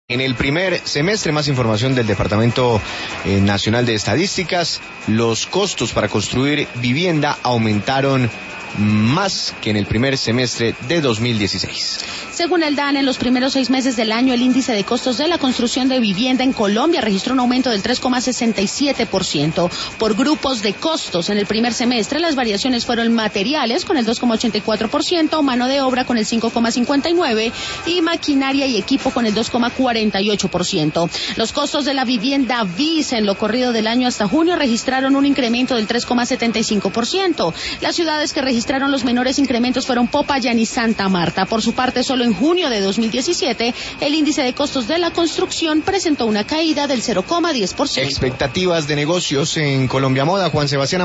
En el primer semestre, más información del Departamento Nacional de Estadísticas, los costos para construir vivienda aumentaron más que en el primer semestre de 2016. Según el DANE, en los primeros 6 meses del año, el índice de costos de la construcción de vivienda en Colombia registró un aumento del 3,67%. Por grupos de costos, en el primer semestre, las variaciones fueron materiales con el 2,84%, mano de obra con el 5,59% y maquinaria y equipo con el 2,48%. Los costos de la vivienda BIS en lo corrido del año hasta junio registraron un incremento del 3,75%. Las ciudades que registraron los menores incrementos fueron Popayán y Santa Marta. Por su parte, solo en junio de 2017, el índice de costos de la construcción presentó una caída del 0,10%. Expectativas de negocios en Colombia Moda, Juan Sebastián.